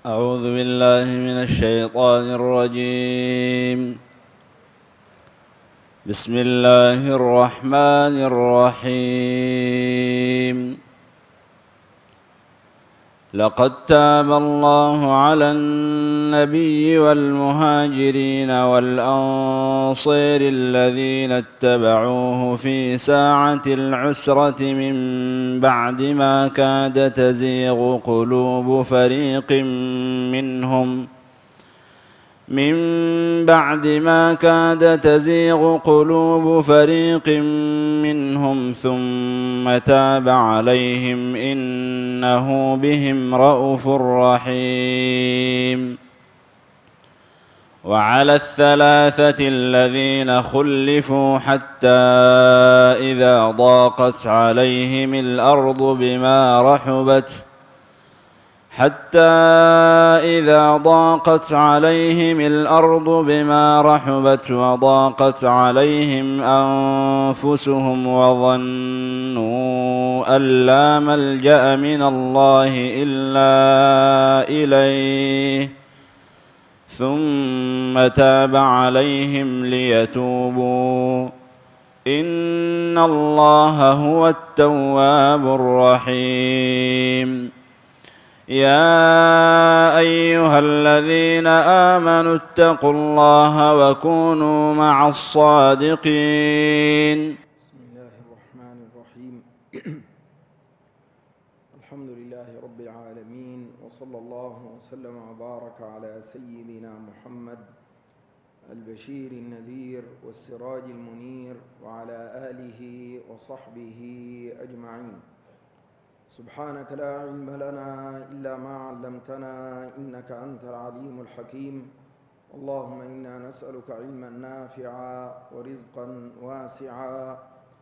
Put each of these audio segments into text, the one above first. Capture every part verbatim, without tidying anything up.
أعوذ بالله من الشيطان الرجيم. بسم الله الرحمن الرحيم. لقد تاب الله على النبي والمهاجرين والأنصار الذين اتبعوه في ساعة العسرة من بعد ما كاد تزيغ قلوب فريق منهم من بعد ما كاد تزيغ قلوب فريق منهم ثم تاب عليهم إنه بهم رءوف رحيم. وعلى الثلاثة الذين خلفوا حتى إذا ضاقت عليهم الأرض بما رحبت حتى إذا ضاقت عليهم الأرض بما رحبت وضاقت عليهم أنفسهم وظنوا أن لا ملجأ من الله إلا إليه ثم تاب عليهم ليتوبوا إن الله هو التواب الرحيم. يا أيها الذين آمنوا اتقوا الله وكونوا مع الصادقين. بسم الله الرحمن الرحيم. الحمد لله رب العالمين، وصلى الله وسلم وبارك على سيدنا محمد البشير النذير والسراج المنير وعلى آله وصحبه أجمعين. سبحانك لا علم لنا إلا ما علمتنا إنك أنت العليم الحكيم. اللهم إنا نسألك علما نافعا ورزقا واسعا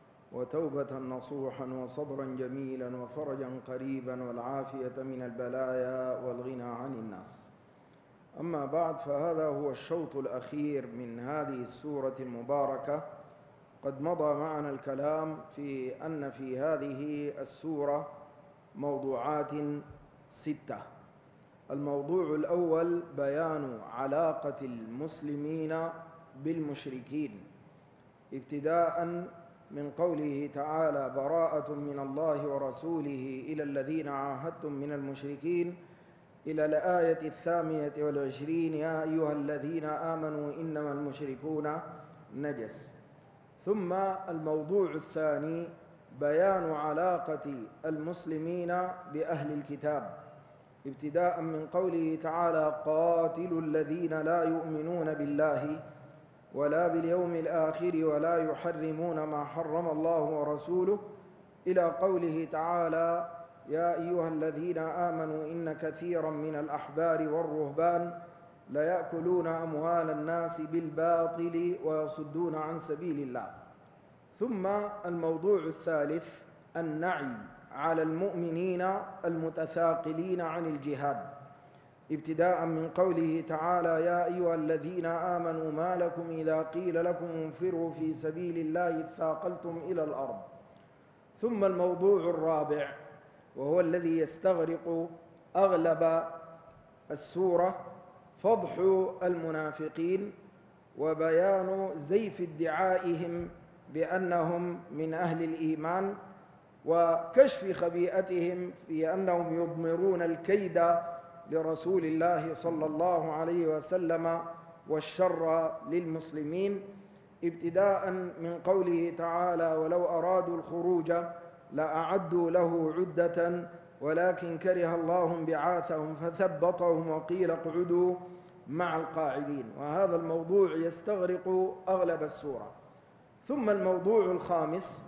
وتوبة نصوحا وصبرا جميلا وفرجا قريبا والعافية من البلايا والغنى عن الناس. أما بعد، فهذا هو الشوط الأخير من هذه السورة المباركة. قد مضى معنا الكلام في أن في هذه السورة موضوعات ستة. الموضوع الأول بيان علاقة المسلمين بالمشركين، ابتداء من قوله تعالى: براءة من الله ورسوله إلى الذين عاهدتم من المشركين، إلى الآية الثامنة والعشرين: يا أيها الذين آمنوا إنما المشركون نجس. ثم الموضوع الثاني بيان علاقة المسلمين بأهل الكتاب، ابتداء من قوله تعالى: قاتلوا الذين لا يؤمنون بالله ولا باليوم الآخر ولا يحرمون ما حرم الله ورسوله، إلى قوله تعالى: يا أيها الذين آمنوا إن كثيرا من الأحبار والرهبان ليأكلون أموال الناس بالباطل ويصدون عن سبيل الله. ثم الموضوع الثالث النعي على المؤمنين المتثاقلين عن الجهاد، ابتداء من قوله تعالى: يا أيها الذين آمنوا ما لكم إذا قيل لكم انفروا في سبيل الله اثاقلتم إلى الأرض. ثم الموضوع الرابع، وهو الذي يستغرق أغلب السورة، فضح المنافقين وبيان زيف ادعائهم بأنهم من أهل الإيمان، وكشف خبيئتهم في أنهم يضمرون الكيد لرسول الله صلى الله عليه وسلم والشر للمسلمين، ابتداء من قوله تعالى: ولو أرادوا الخروج لأعدوا له عدة ولكن كره الله بعاثهم فثبطهم وقيل اقعدوا مع القاعدين. وهذا الموضوع يستغرق أغلب السورة. ثم الموضوع الخامس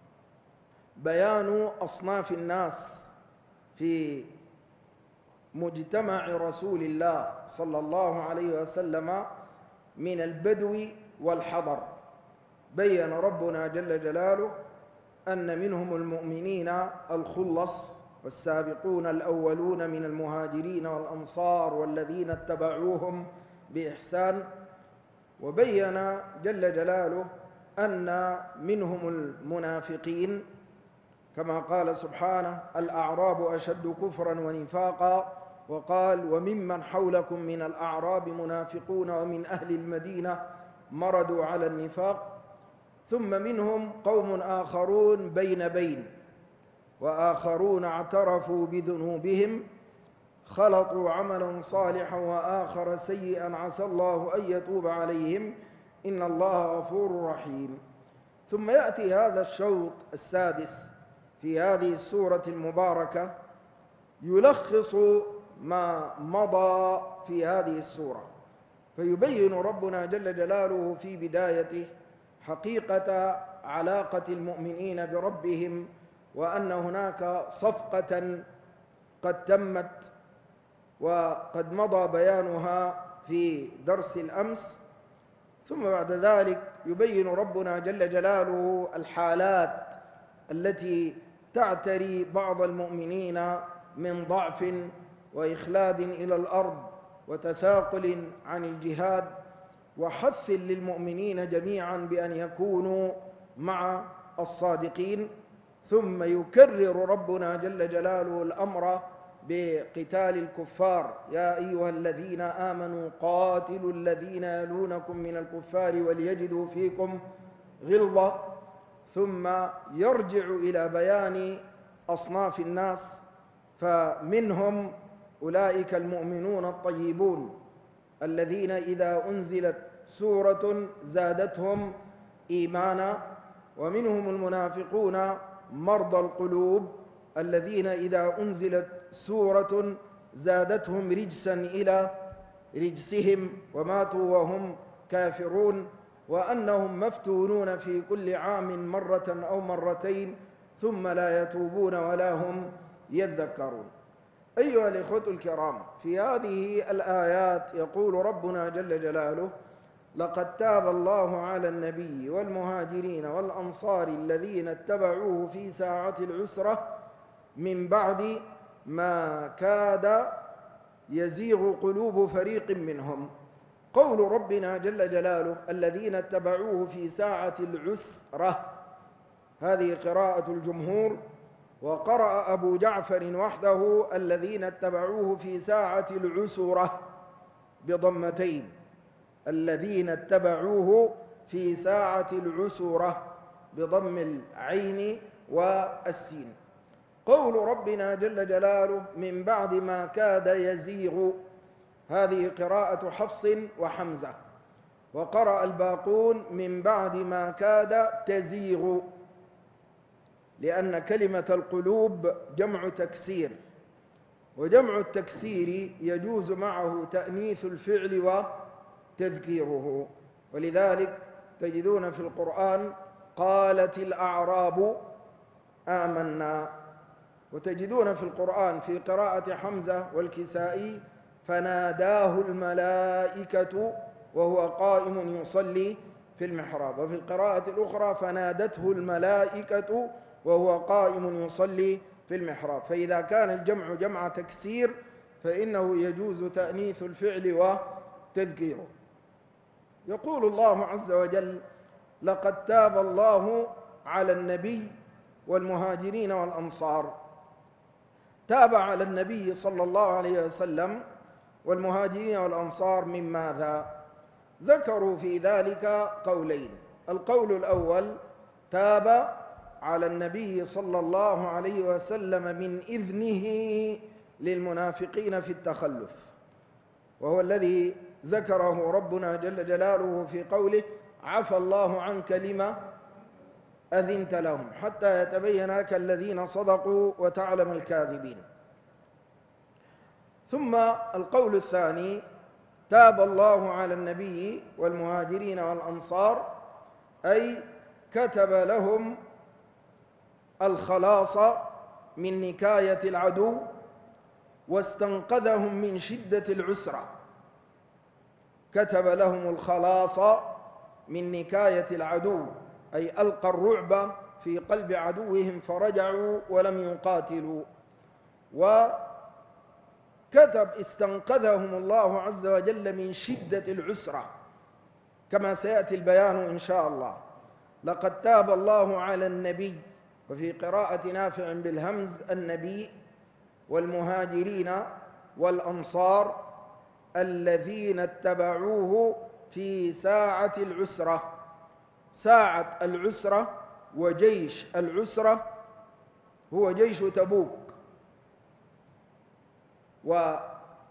بيان أصناف الناس في مجتمع رسول الله صلى الله عليه وسلم من البدو والحضر. بين ربنا جل جلاله أن منهم المؤمنين الخلص والسابقون الأولون من المهاجرين والأنصار والذين اتبعوهم بإحسان، وبين جل جلاله أن منهم المنافقين كما قال سبحانه: الأعراب أشد كفرا ونفاقا وقال وممن حولكم من الأعراب منافقون ومن أهل المدينة مردوا على النفاق ثم منهم قوم آخرون بين بين وآخرون اعترفوا بذنوبهم خلطوا عملا صالحا وآخر سيئا عسى الله أن يتوب عليهم إن الله غفور رحيم. ثم يأتي هذا الشوط السادس في هذه السورة المباركة يلخص ما مضى في هذه السورة، فيبين ربنا جل جلاله في بدايته حقيقة علاقة المؤمنين بربهم، وأن هناك صفقة قد تمت وقد مضى بيانها في درس الأمس. ثم بعد ذلك يبين ربنا جل جلاله الحالات التي تعتري بعض المؤمنين من ضعف وإخلاد إلى الأرض وتثاقل عن الجهاد، وحث للمؤمنين جميعا بأن يكونوا مع الصادقين. ثم يكرر ربنا جل جلاله الأمر بقتال الكفار، يا أيها الذين آمنوا قاتلوا الذين يلونكم من الكفار وليجدوا فيكم غلظة. ثم يرجع إلى بيان أصناف الناس، فمنهم أولئك المؤمنون الطيبون الذين إذا أنزلت سورة زادتهم إيمانا، ومنهم المنافقون مرضى القلوب الذين إذا أنزلت سورة زادتهم رجسا إلى رجسهم وماتوا وهم كافرون، وأنهم مفتونون في كل عام مرة أو مرتين ثم لا يتوبون ولا هم يذكرون. أيها الإخوة الكرام، في هذه الآيات يقول ربنا جل جلاله لقد تاب الله على النبي والمهاجرين والأنصار الذين اتبعوه في ساعة العسرة من بعد ما كاد يزيغ قلوب فريق منهم. قول ربنا جل جلاله الذين اتبعوه في ساعة العسرة، هذه قراءة الجمهور، وقرأ أبو جعفر وحده الذين اتبعوه في ساعة العسرة بضمتين، الذين اتبعوه في ساعة العسرة بضم العين والسين. قول ربنا جل جلاله من بعد ما كاد يزيغ، هذه قراءة حفص وحمزة، وقرأ الباقون من بعد ما كاد تزيغ، لأن كلمة القلوب جمع تكسير، وجمع التكسير يجوز معه تأنيث الفعل وتذكيره، ولذلك تجدون في القرآن قالت الأعراب آمنا، وتجدون في القرآن في قراءة حمزة والكسائي فناداه الملائكة وهو قائم يصلي في المحراب، وفي القراءة الأخرى فنادته الملائكة وهو قائم يصلي في المحراب. فإذا كان الجمع جمع تكسير فإنه يجوز تأنيث الفعل وتذكيره. يقول الله عز وجل لقد تاب الله على النبي والمهاجرين والأنصار. تاب على النبي صلى الله عليه وسلم والمهاجرين والأنصار من ماذا؟ ذكروا في ذلك قولين. القول الأول تاب على النبي صلى الله عليه وسلم من إذنه للمنافقين في التخلف، وهو الذي ذكره ربنا جل جلاله في قوله عفى الله عنك لما أذنت لهم حتى يتبين لك الذين صدقوا وتعلم الكاذبين. ثم القول الثاني تاب الله على النبي والمهاجرين والأنصار، أي كتب لهم الخلاص من نكاية العدو واستنقذهم من شدة العسرة. كتب لهم الخلاص من نكاية العدو، أي ألقى الرعب في قلب عدوهم فرجعوا ولم يقاتلوا، وكتب استنقذهم الله عز وجل من شدة العسرة كما سيأتي البيان إن شاء الله. لقد تاب الله على النبي، وفي قراءة نافع بالهمز النبي، والمهاجرين والأنصار الذين اتبعوه في ساعة العسرة. ساعة العسرة وجيش العسرة هو جيش تبوك، وكان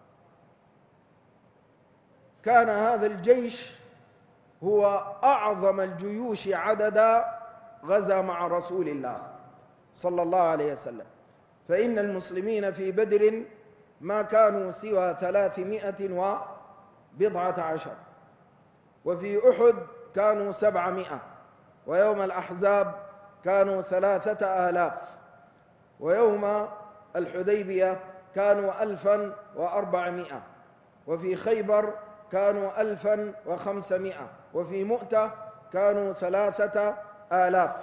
هذا الجيش هو أعظم الجيوش عددا غزا مع رسول الله صلى الله عليه وسلم، فإن المسلمين في بدر ما كانوا سوى ثلاثمائة وبضعة عشر، وفي أحد كانوا سبعمائة، ويوم الأحزاب كانوا ثلاثة آلاف، ويوم الحديبية كانوا ألفا وأربعمائة، وفي خيبر كانوا ألفا وخمسمائة، وفي مؤتة كانوا ثلاثة آلاف.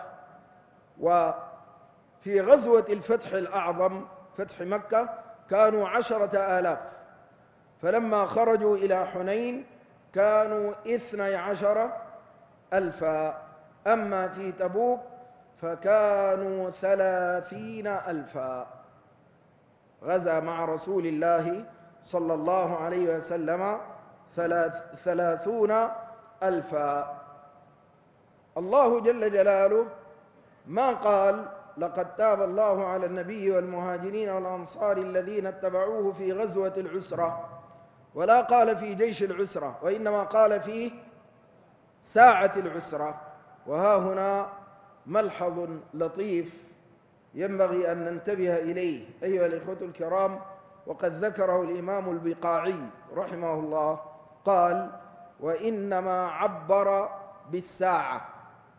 وفي غزوة الفتح الأعظم فتح مكة كانوا عشرة آلاف، فلما خرجوا إلى حنين كانوا اثني عشر ألفا. أما في تبوك فكانوا ثلاثين ألفا، غزا مع رسول الله صلى الله عليه وسلم ثلاثون ألفا. الله جل جلاله ما قال لقد تاب الله على النبي والمهاجرين والأنصار الذين اتبعوه في غزوة العسرة، ولا قال في جيش العسرة، وإنما قال في ساعة العسرة. وها هنا ملحظ لطيف ينبغي أن ننتبه إليه أيها الإخوة الكرام، وقد ذكره الإمام البقاعي رحمه الله، قال: وإنما عبر بالساعة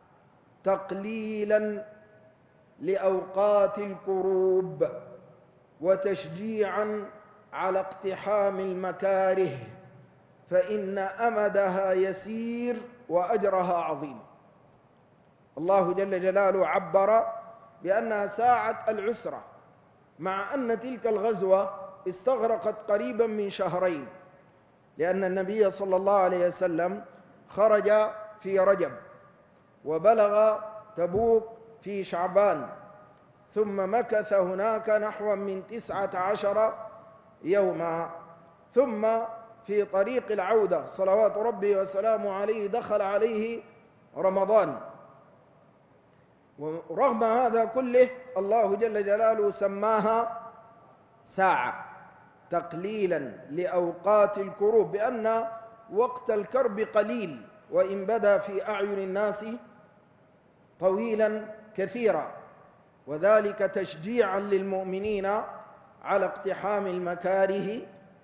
تقليلا لأوقات الكروب وتشجيعا على اقتحام المكاره، فإن أمدها يسير وأجرها عظيم. الله جل جلاله عبر بأنها ساعة العسرة، مع أن تلك الغزوة استغرقت قريبا من شهرين، لأن النبي صلى الله عليه وسلم خرج في رجب، وبلغ تبوك في شعبان، ثم مكث هناك نحو من تسعة عشر يوما، ثم في طريق العودة صلوات ربي وسلامه عليه دخل عليه رمضان. ورغم هذا كله الله جل جلاله سماها ساعة تقليلا لأوقات الكروب، بأن وقت الكرب قليل وإن بدا في أعين الناس طويلا كثيرا، وذلك تشجيعا للمؤمنين على اقتحام المكاره،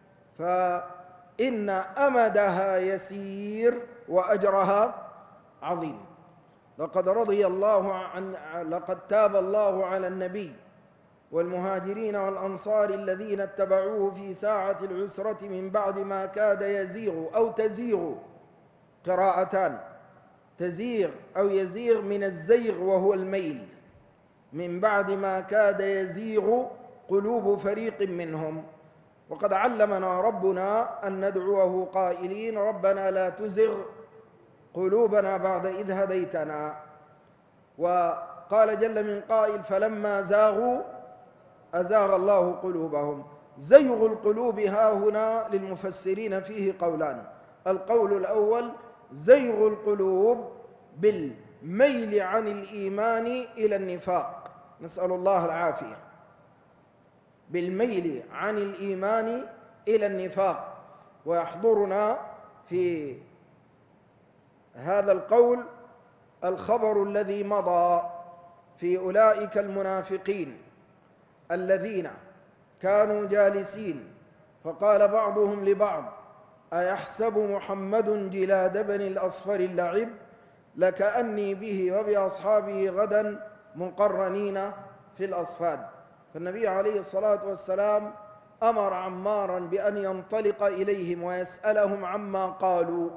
فإن أمدها يسير وأجرها عظيم. لقد رضي الله عن لقد تاب الله على النبي والمهاجرين والأنصار الذين اتبعوه في ساعة العسرة من بعد ما كاد يزيغ أو تزيغ، قراءتان، تزيغ أو يزيغ من الزيغ وهو الميل، من بعد ما كاد يزيغ قلوب فريق منهم. وقد علمنا ربنا أن ندعوه قائلين: ربنا لا تزغ قلوبنا بعد إذ هديتنا. وقال جل من قائل: فلما زاغوا أزاغ الله قلوبهم. زيغ القلوب ها هنا للمفسرين فيه قولان: القول الأول زيغ القلوب بالميل عن الإيمان إلى النفاق، نسأل الله العافية، بالميل عن الإيمان إلى النفاق. ويحضرنا في هذا القول الخبر الذي مضى في أولئك المنافقين الذين كانوا جالسين، فقال بعضهم لبعض: أيحسب محمد جلاد بن الأصفر اللعب لكأني به وبأصحابه غدا مقرنين في الأصفاد. فالنبي عليه الصلاة والسلام أمر عمارا بأن ينطلق إليهم ويسألهم عما قالوا،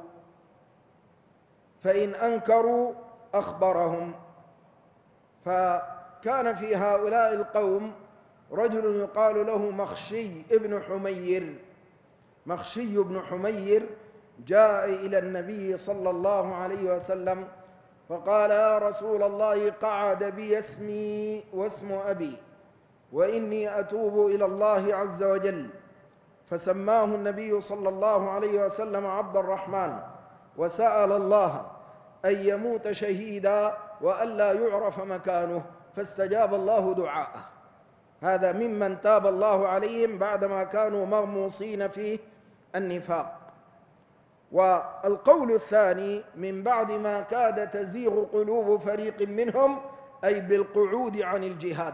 فإن أنكروا أخبرهم. فكان في هؤلاء القوم رجل يقال له مخشي ابن حمير. مخشي بن حمير جاء إلى النبي صلى الله عليه وسلم فقال: يا رسول الله، قعد بي اسمي واسم أبي، وإني أتوب إلى الله عز وجل، فسماه النبي صلى الله عليه وسلم عبد الرحمن، وسأل الله أن يموت شهيدا وألا يعرف مكانه، فاستجاب الله دعاءه. هذا ممن تاب الله عليهم بعدما كانوا مغموصين في النفاق. والقول الثاني: من بعد ما كاد تزيغ قلوب فريق منهم، أي بالقعود عن الجهاد.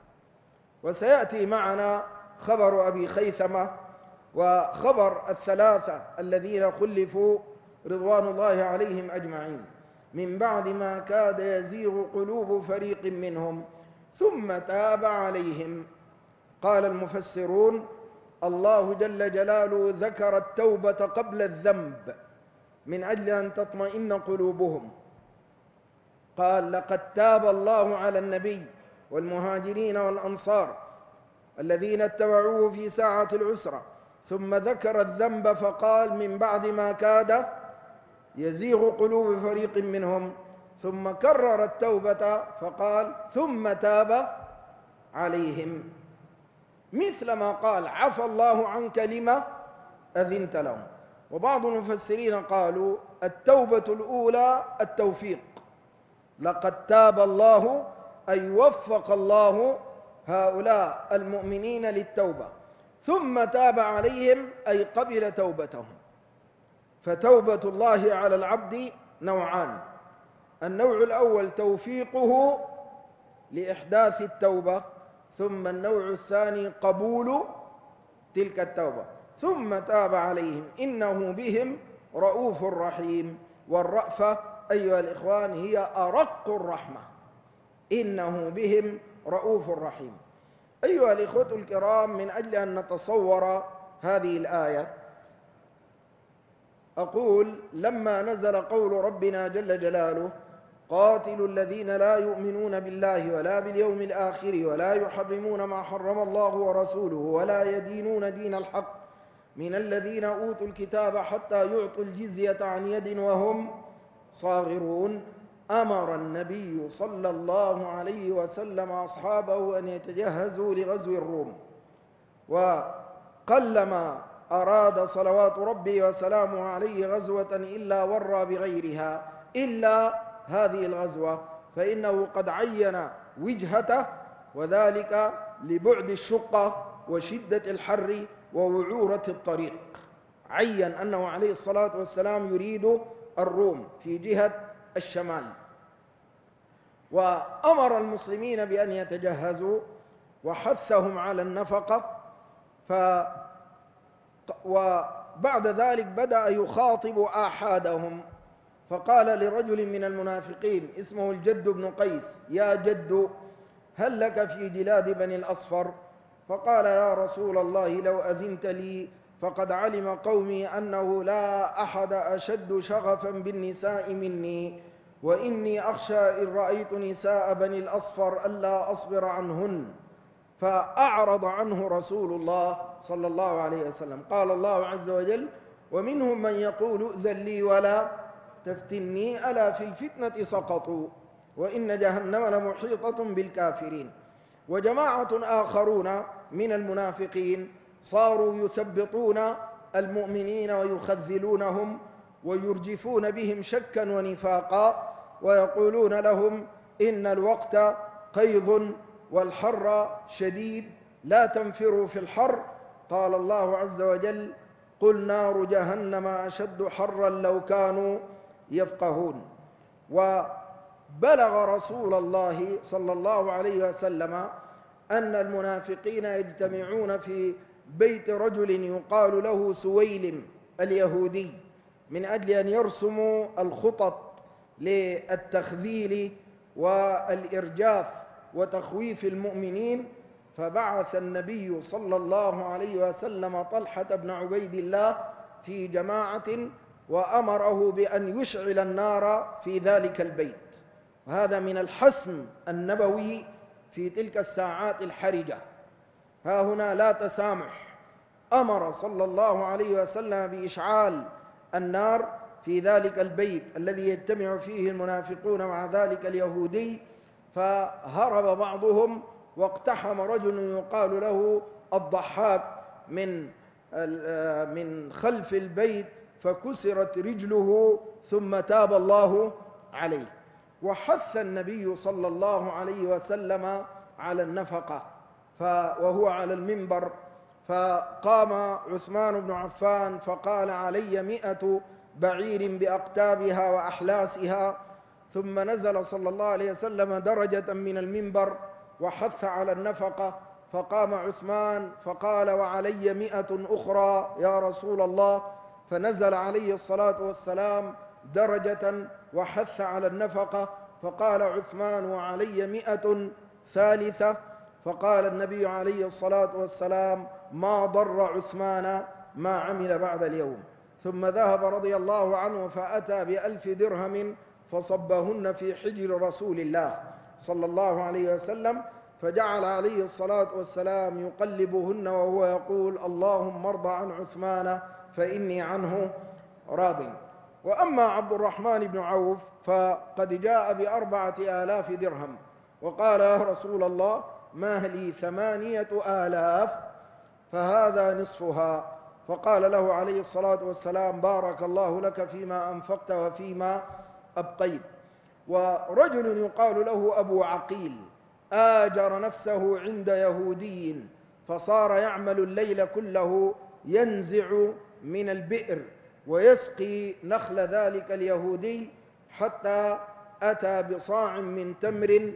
وسيأتي معنا خبر أبي خيثمة وخبر الثلاثة الذين خلفوا رضوان الله عليهم أجمعين. من بعد ما كاد يزيغ قلوب فريق منهم ثم تاب عليهم. قال المفسرون: الله جل جلاله ذكر التوبة قبل الذنب من أجل أن تطمئن قلوبهم. قال: لقد تاب الله على النبي والمهاجرين والأنصار الذين اتبعوه في ساعة العسرة، ثم ذكر الذنب فقال: من بعد ما كاد يزيغ قلوب فريق منهم، ثم كرر التوبة فقال: ثم تاب عليهم، مثل ما قال: عفى الله عنك لما أذنت لهم. وبعض المفسرين قالوا: التوبة الأولى التوفيق، لقد تاب الله أي وفق الله هؤلاء المؤمنين للتوبة، ثم تاب عليهم أي قبل توبتهم. فتوبة الله على العبد نوعان: النوع الأول توفيقه لإحداث التوبة، ثم النوع الثاني قبول تلك التوبة. ثم تاب عليهم إنه بهم رؤوف رحيم. والرأفة أيها الإخوان هي أرق الرحمة، إنه بهم رؤوف رحيم. أيها الإخوة الكرام، من أجل أن نتصور هذه الآية أقول: لما نزل قول ربنا جل جلاله: قاتلوا الذين لا يؤمنون بالله ولا باليوم الآخر ولا يحرمون ما حرم الله ورسوله ولا يدينون دين الحق من الذين أوتوا الكتاب حتى يعطوا الجزية عن يد وهم صاغرون، أمر النبي صلى الله عليه وسلم أصحابه أن يتجهزوا لغزو الروم. وقلما أراد صلوات ربي وسلامه عليه غزوة إلا ورى بغيرها إلا هذه الغزوة، فإنه قد عين وجهته، وذلك لبعد الشقة وشدة الحر ووعورة الطريق. عين أنه عليه الصلاة والسلام يريد الروم في جهة الشمال، وأمر المسلمين بأن يتجهزوا وحثهم على النفقة. ف وبعد ذلك بدأ يخاطب آحادهم، فقال لرجل من المنافقين اسمه الجد بن قيس: يا جد، هل لك في جلاد بني الأصفر؟ فقال: يا رسول الله، لو أذنت لي فقد علم قومي أنه لا أحد أشد شغفا بالنساء مني، وإني أخشى إن رأيت نساء بني الأصفر ألا أصبر عنهن. فأعرض عنه رسول الله صلى الله عليه وسلم. قال الله عز وجل: ومنهم من يقول ائذن لي ولا تفتني، ألا في الفتنة سقطوا وإن جهنم لمحيطة بالكافرين. وجماعة آخرون من المنافقين صاروا يثبطون المؤمنين ويخذلونهم ويرجفون بهم شكا ونفاقا، ويقولون لهم: إن الوقت قيض والحر شديد، لا تنفروا في الحر. قال الله عز وجل: قل نار جهنم أشد حرا لو كانوا يفقهون. وبلغ رسول الله صلى الله عليه وسلم أن المنافقين يجتمعون في بيت رجل يقال له سويلم اليهودي من أجل أن يرسموا الخطط للتخذيل والإرجاف وتخويف المؤمنين. فبعث النبي صلى الله عليه وسلم طلحة بن عبيد الله في جماعة وأمره بأن يشعل النار في ذلك البيت. هذا من الحسم النبوي في تلك الساعات الحرجة. ها هنا لا تسامح، أمر صلى الله عليه وسلم بإشعال النار في ذلك البيت الذي يجتمع فيه المنافقون مع ذلك اليهودي. فهرب بعضهم واقتحم رجل يقال له الضحاك من من خلف البيت فكسرت رجله ثم تاب الله عليه. وحث النبي صلى الله عليه وسلم على النفقة وهو على المنبر، فقام عثمان بن عفان فقال: علي مئة بعير بأقتابها وأحلاسها. ثم نزل صلى الله عليه وسلم درجة من المنبر وحث على النفقة، فقام عثمان فقال: وعلي مئة أخرى يا رسول الله. فنزل عليه الصلاة والسلام درجة وحث على النفقة، فقال عثمان: وعلي مئة ثالثة. فقال النبي عليه الصلاة والسلام: ما ضر عثمان ما عمل بعد اليوم. ثم ذهب رضي الله عنه فأتى بألف درهم فصبهن في حجر رسول الله صلى الله عليه وسلم، فجعل عليه الصلاة والسلام يقلبهن وهو يقول: اللهم ارض عن عثمان فإني عنه راض. وأما عبد الرحمن بن عوف فقد جاء بأربعة آلاف درهم وقال: يا رسول الله، ما لي ثمانية آلاف فهذا نصفها. فقال له عليه الصلاة والسلام: بارك الله لك فيما أنفقت وفيما أبقيت. ورجل يقال له أبو عقيل آجر نفسه عند يهودي فصار يعمل الليل كله ينزع من البئر ويسقي نخل ذلك اليهودي حتى أتى بصاع من تمر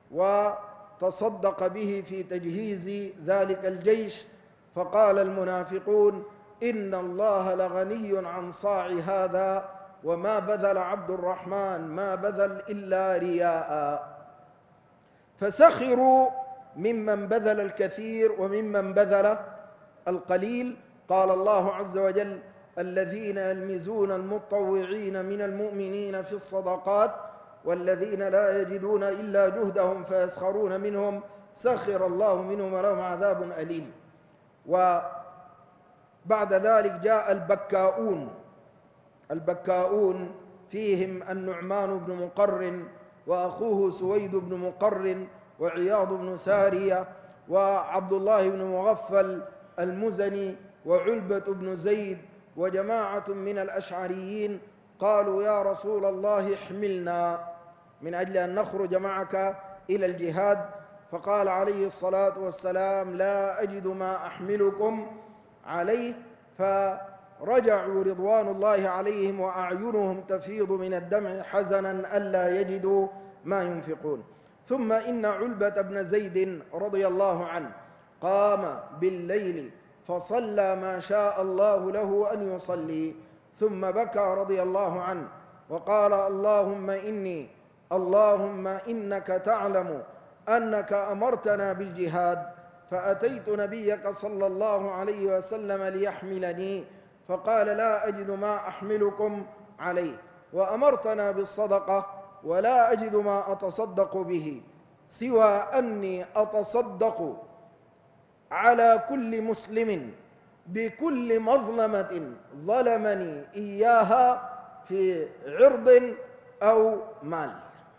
وتصدق به في تجهيز ذلك الجيش. فقال المنافقون: إن الله لغني عن صاع هذا، وما بذل عبد الرحمن ما بذل إلا رياء. فسخروا ممن بذل الكثير وممن بذل القليل. قال الله عز وجل: الذين يلمزون المتطوعين من المؤمنين في الصدقات والذين لا يجدون إلا جهدهم فيسخرون منهم سخر الله منهم ولهم عذاب أليم. وبعد ذلك جاء البكاؤون. البكاؤون فيهم النعمان بن مقرن وأخوه سويد بن مقرن وعياض بن سارية وعبد الله بن مغفل المزني وعلبة بن زيد وجماعة من الأشعريين. قالوا: يا رسول الله، احملنا من أجل أن نخرج معك إلى الجهاد. فقال عليه الصلاة والسلام: لا أجد ما أحملكم عليه. فرجعوا رضوان الله عليهم وأعينهم تفيض من الدمع حزنا ألا يجدوا ما ينفقون. ثم إن علبة بن زيد رضي الله عنه قام بالليل فصلى ما شاء الله له أن يصلي، ثم بكى رضي الله عنه وقال: اللهم إني اللهم إنك تعلم أنك أمرتنا بالجهاد، فأتيت نبيك صلى الله عليه وسلم ليحملني فقال: لا أجد ما أحملكم عليه، وأمرتنا بالصدقة ولا أجد ما أتصدق به سوى أني أتصدق على كل مسلم بكل مظلمة ظلمني إياها في عرض أو مال.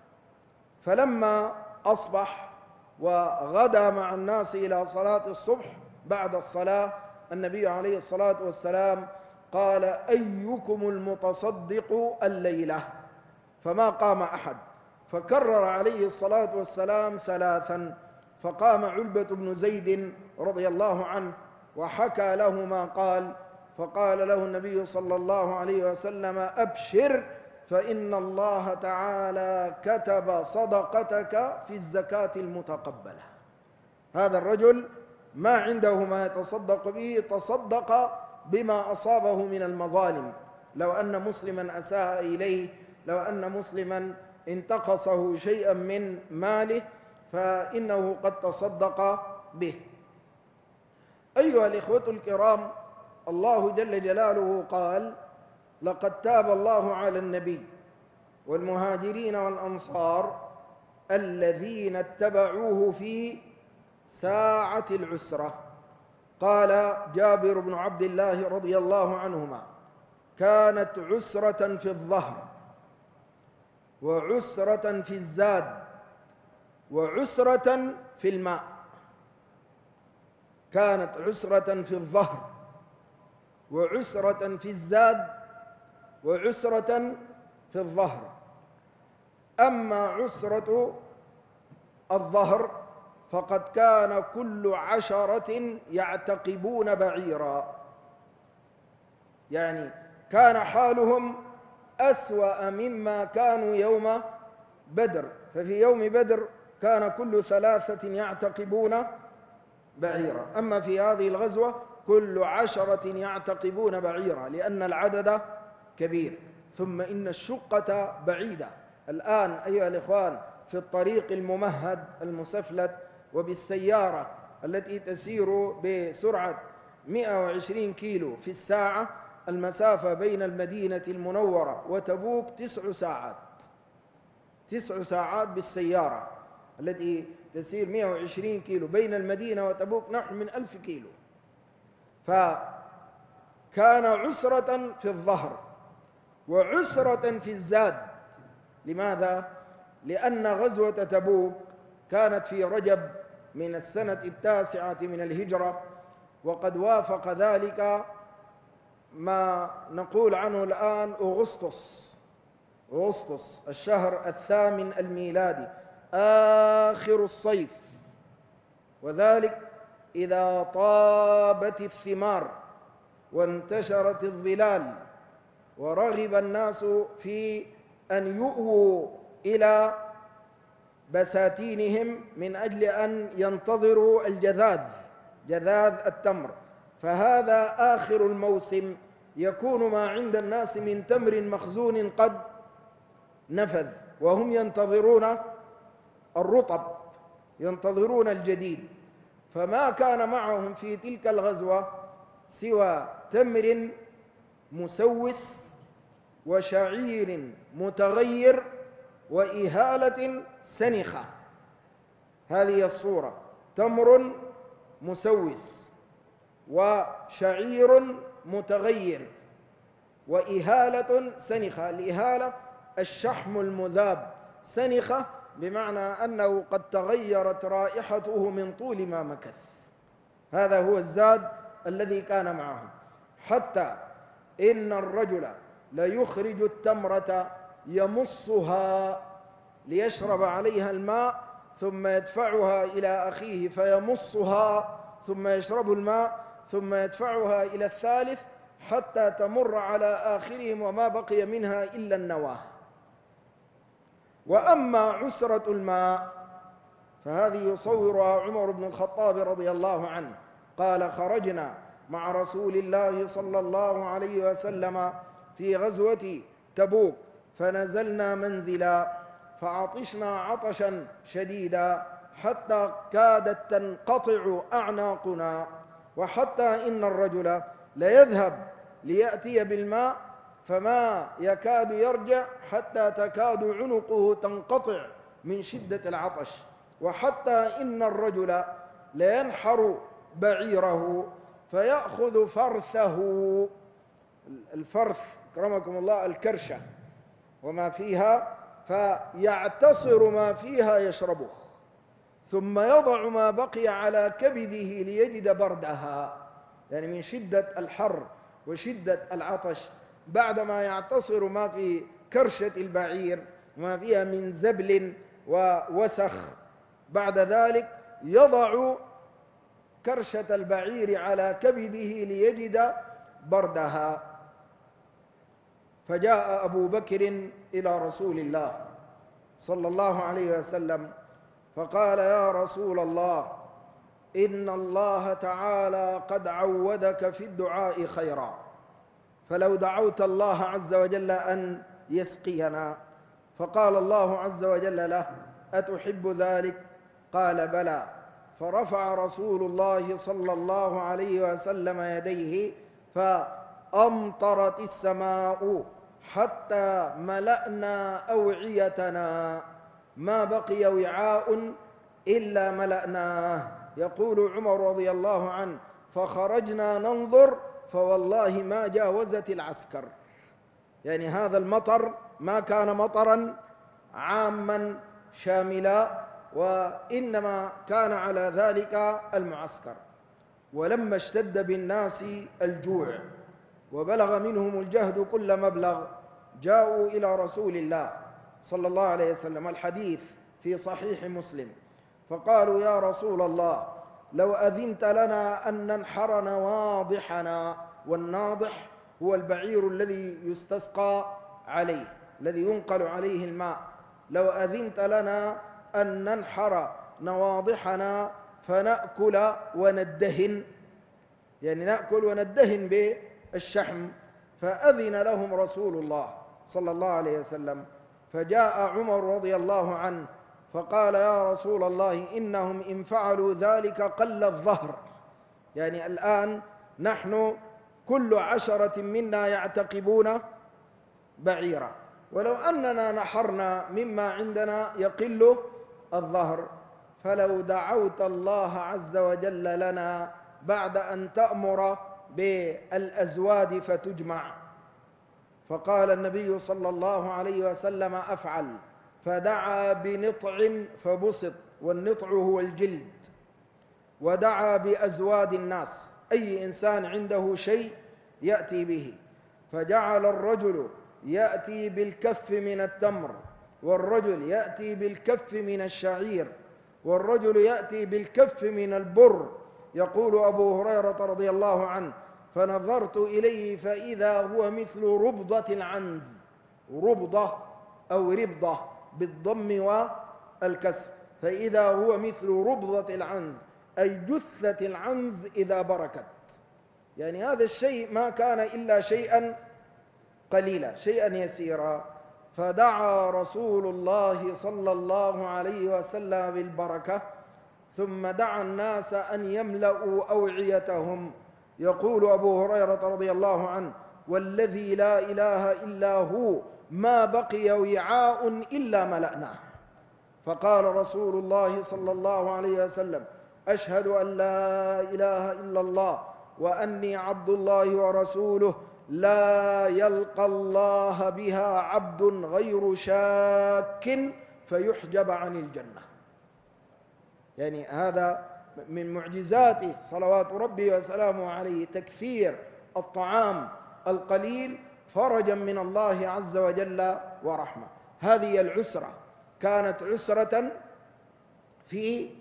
فلما أصبح وغدا مع الناس إلى صلاة الصبح، بعد الصلاة النبي عليه الصلاة والسلام قال: أيكم المتصدق الليلة؟ فما قام أحد، فكرر عليه الصلاة والسلام ثلاثا، فقام علبة بن زيد رضي الله عنه وحكى له ما قال، فقال له النبي صلى الله عليه وسلم: أبشر، فإن الله تعالى كتب صدقتك في الزكاة المتقبلة. هذا الرجل ما عنده ما يتصدق به، تصدق بما أصابه من المظالم. لو أن مسلما أساء إليه، لو أن مسلما انتقصه شيئا من ماله، فإنه قد تصدق به. أيها الإخوة الكرام، الله جل جلاله قال: لقد تاب الله على النبي والمهاجرين والأنصار الذين اتبعوه في ساعة العسرة. قال جابر بن عبد الله رضي الله عنهما: كانت عسرة في الظهر وعسرة في الزاد وعسرة في الماء. كانت عسرة في الظهر وعسرة في الزاد وعسرة في الظهر. أما عسرة الظهر فقد كان كل عشرة يعتقبون بعيرا، يعني كان حالهم أسوأ مما كانوا يوم بدر. ففي يوم بدر كان كل ثلاثة يعتقبون بعيرا، أما في هذه الغزوة كل عشرة يعتقبون بعيرا لأن العدد كبير. ثم إن الشقة بعيدة. الآن أيها الإخوان في الطريق الممهد المسفلت وبالسيارة التي تسير بسرعة مئة وعشرين كيلو في الساعة، المسافة بين المدينة المنورة وتبوك تسع ساعات تسع ساعات بالسيارة التي تسير مئة وعشرين كيلو بين المدينة وتبوك نحو من ألف كيلو. فكان عسرة في الظهر وعسرة في الزاد. لماذا؟ لأن غزوة تبوك كانت في رجب من السنة التاسعة من الهجرة، وقد وافق ذلك ما نقول عنه الآن أغسطس أغسطس الشهر الثامن الميلادي، آخر الصيف. وذلك إذا طابت الثمار وانتشرت الظلال ورغب الناس في أن يؤووا إلى بساتينهم من أجل أن ينتظروا الجذاذ جذاذ التمر. فهذا آخر الموسم، يكون ما عند الناس من تمر مخزون قد نفذ، وهم ينتظرون الرطب، ينتظرون الجديد. فما كان معهم في تلك الغزوة سوى تمر مسوس وشعير متغير وإهالة سنخة. هذه الصورة: تمر مسوس وشعير متغير وإهالة سنخة. الإهالة الشحم المذاب، سنخة بمعنى أنه قد تغيرت رائحته من طول ما مكث. هذا هو الزاد الذي كان معهم. حتى إن الرجل ليخرج التمرة يمصها ليشرب عليها الماء، ثم يدفعها إلى أخيه فيمصها، ثم يشرب الماء، ثم يدفعها إلى الثالث حتى تمر على آخرهم وما بقي منها إلا النواة. وأما عسرة الماء فهذه يصورها عمر بن الخطاب رضي الله عنه، قال: خرجنا مع رسول الله صلى الله عليه وسلم في غزوة تبوك فنزلنا منزلا فعطشنا عطشا شديدا حتى كادت تنقطع أعناقنا، وحتى إن الرجل ليذهب ليأتي بالماء فما يكاد يرجع حتى تكاد عنقه تنقطع من شدة العطش، وحتى إن الرجل لينحر بعيره فيأخذ فرثه، الفرث أكرمكم الله الكرشة وما فيها، فيعتصر ما فيها يشربه، ثم يضع ما بقي على كبده ليجد بردها، يعني من شدة الحر وشدة العطش. بعدما يعتصر ما في كرشة البعير ما فيها من زبل ووسخ، بعد ذلك يضع كرشة البعير على كبده ليجد بردها. فجاء أبو بكر إلى رسول الله صلى الله عليه وسلم فقال: يا رسول الله، إن الله تعالى قد عودك في الدعاء خيرا، فلو دعوت الله عز وجل أن يسقينا. فقال الله عز وجل له: أتحب ذلك؟ قال: بلى. فرفع رسول الله صلى الله عليه وسلم يديه فأمطرت السماء حتى ملأنا أوعيتنا، ما بقي وعاء إلا ملأناه. يقول عمر رضي الله عنه: فخرجنا ننظر فوالله ما جاوزت العسكر. يعني هذا المطر ما كان مطرا عاما شاملا، وإنما كان على ذلك المعسكر. ولما اشتد بالناس الجوع وبلغ منهم الجهد كل مبلغ جاءوا إلى رسول الله صلى الله عليه وسلم، الحديث في صحيح مسلم، فقالوا يا رسول الله لو أذنت لنا أن ننحر نواضحنا، والناضح هو البعير الذي يستسقى عليه، الذي ينقل عليه الماء، لو أذنت لنا أن ننحر نواضحنا فنأكل وندهن، يعني نأكل وندهن بالشحم، فأذن لهم رسول الله صلى الله عليه وسلم. فجاء عمر رضي الله عنه فقال يا رسول الله إنهم إن فعلوا ذلك قل الظهر، يعني الآن نحن كل عشرة منا يعتقبون بعيرا، ولو أننا نحرنا مما عندنا يقل الظهر، فلو دعوت الله عز وجل لنا بعد أن تأمر بالأزواد فتجمع. فقال النبي صلى الله عليه وسلم أفعل، فدعا بنطع فبسط، والنطع هو الجلد، ودعا بأزواد الناس، أي إنسان عنده شيء يأتي به، فجعل الرجل يأتي بالكف من التمر، والرجل يأتي بالكف من الشعير، والرجل يأتي بالكف من البر. يقول أبو هريرة رضي الله عنه فنظرت إليه فإذا هو مثل ربضة العنز، ربضة أو ربضة بالضم والكسر، فإذا هو مثل ربضة العنز أي جثة العنز إذا بركت، يعني هذا الشيء ما كان إلا شيئا قليلا، شيئا يسيرا. فدعا رسول الله صلى الله عليه وسلم بالبركة، ثم دعا الناس أن يملأوا أوعيتهم. يقول أبو هريرة رضي الله عنه والذي لا إله إلا هو ما بقي وعاء إلا ملأناه. فقال رسول الله صلى الله عليه وسلم أشهد أن لا إله إلا الله وأني عبد الله ورسوله لا يلقى الله بها عبد غير شاك فيحجب عن الجنة. يعني هذا من معجزاته صلوات ربي وسلامه عليه، تكثير الطعام القليل فرجا من الله عز وجل ورحمة. هذه العسرة كانت عسرة في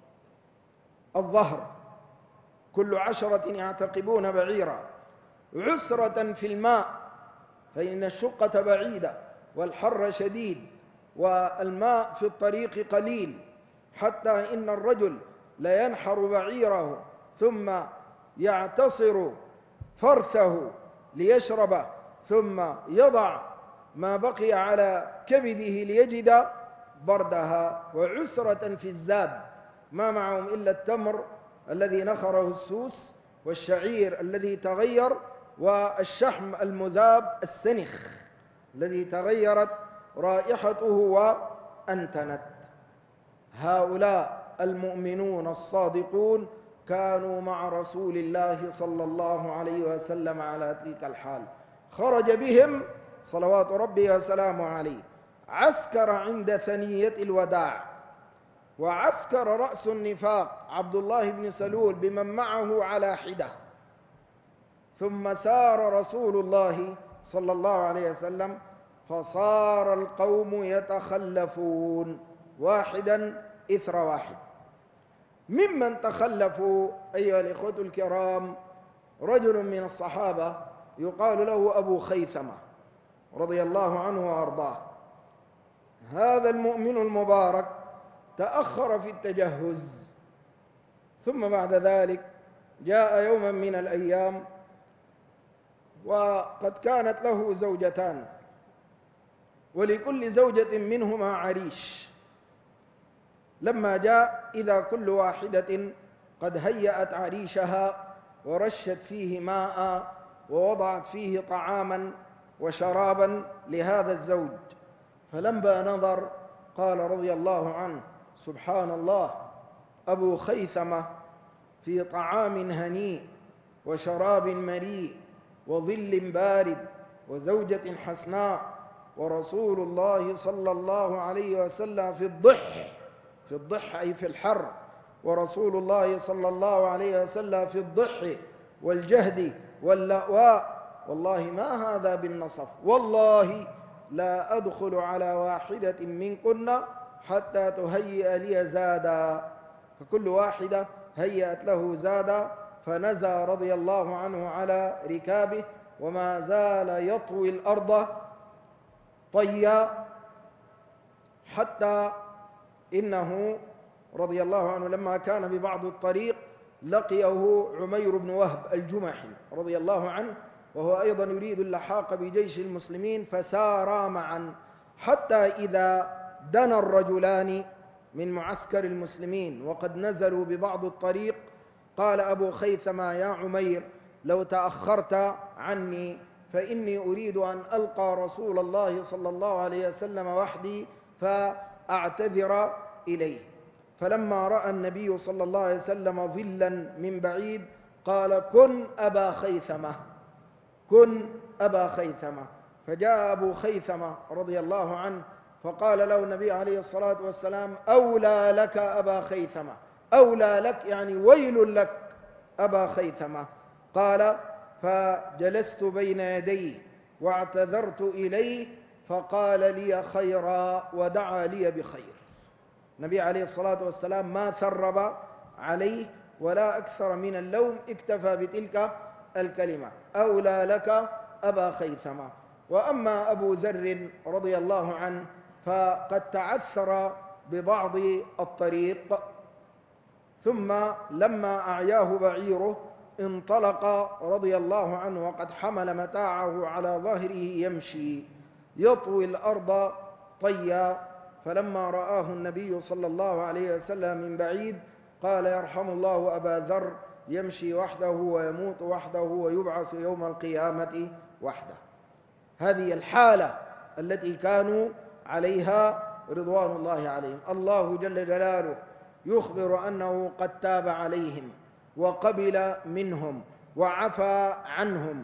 الظهر، كل عشرة يعتقبون بعيرا، عسرة في الماء فإن الشقة بعيدة والحر شديد والماء في الطريق قليل، حتى إن الرجل لينحر بعيره ثم يعتصر فرسه ليشربه، ثم يضع ما بقي على كبده ليجد بردها. وعسرة في الزاد، ما معهم إلا التمر الذي نخره السوس، والشعير الذي تغير، والشحم المذاب السنخ الذي تغيرت رائحته وأنتنت. هؤلاء المؤمنون الصادقون كانوا مع رسول الله صلى الله عليه وسلم على تلك الحال. خرج بهم صلوات ربي وسلامه عليه، عسكر عند ثنية الوداع، وعسكر رأس النفاق عبد الله بن سلول بمن معه على حدة، ثم سار رسول الله صلى الله عليه وسلم، فصار القوم يتخلفون واحدا إثر واحد. ممن تخلفوا أيها الإخوة الكرام رجل من الصحابة يقال له أبو خيثمة رضي الله عنه وأرضاه. هذا المؤمن المبارك تأخر في التجهز، ثم بعد ذلك جاء يوما من الأيام وقد كانت له زوجتان، ولكل زوجة منهما عريش. لما جاء إذا كل واحدة قد هيأت عريشها ورشت فيه ماء ووضعت فيه طعاما وشرابا لهذا الزوج، فلما نظر قال رضي الله عنه سبحان الله، أبو خيثمة في طعام هنيء وشراب مليء وظل بارد وزوجة حسناء، ورسول الله صلى الله عليه وسلم في الضح، في الضح أي في الحر، ورسول الله صلى الله عليه وسلم في الضح والجهد واللأواء، والله ما هذا بالنصف، والله لا أدخل على واحدة منكن حتى تهيئ لي زادا. فكل واحدة هيأت له زادا، فنزى رضي الله عنه على ركابه وما زال يطوي الأرض طيا، حتى إنه رضي الله عنه لما كان ببعض الطريق لقيه عمير بن وهب الجمحي رضي الله عنه، وهو أيضا يريد اللحاق بجيش المسلمين، فسارا معا حتى إذا دنا الرجلان من معسكر المسلمين وقد نزلوا ببعض الطريق، قال أبو خيثمة: يا عمير لو تأخرت عني فإني أريد أن ألقى رسول الله صلى الله عليه وسلم وحدي فأعتذر إليه. فلما رأى النبي صلى الله عليه وسلم ظلا من بعيد قال: كن أبا خيثمة، كن أبا خيثمة. فجاء أبو خيثمة رضي الله عنه فقال له النبي عليه الصلاة والسلام: أولى لك أبا خيثمة، أولى لك يعني ويل لك أبا خيثمة. قال: فجلست بين يديه واعتذرت إليه فقال لي خيرا ودعا لي بخير. النبي عليه الصلاة والسلام ما ثرب عليه ولا أكثر من اللوم، اكتفى بتلك الكلمة: أولى لك أبا خيثمة. وأما أبو ذر رضي الله عنه فقد تعثر ببعض الطريق، ثم لما أعياه بعيره انطلق رضي الله عنه وقد حمل متاعه على ظهره يمشي يطوي الأرض طيا. فلما رآه النبي صلى الله عليه وسلم من بعيد قال: يرحم الله أبا ذر، يمشي وحده ويموت وحده ويبعث يوم القيامة وحده. هذه الحالة التي كانوا عليها رضوان الله عليهم. الله جل جلاله يخبر أنه قد تاب عليهم وقبل منهم وعفى عنهم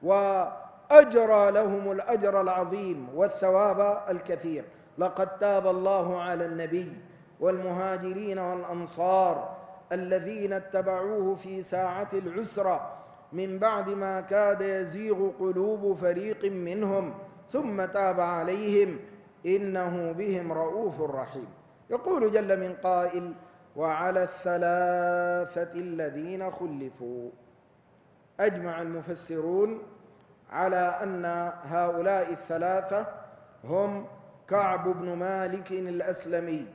وأجرى لهم الأجر العظيم والثواب الكثير. لقد تاب الله على النبي والمهاجرين والأنصار الذين اتبعوه في ساعة العسرة من بعد ما كاد يزيغ قلوب فريق منهم ثم تاب عليهم إنه بهم رؤوف رحيم. يقول جل من قائل: وعلى الثلاثة الذين خلفوا. أجمع المفسرون على أن هؤلاء الثلاثة هم كعب بن مالك الأسلمي،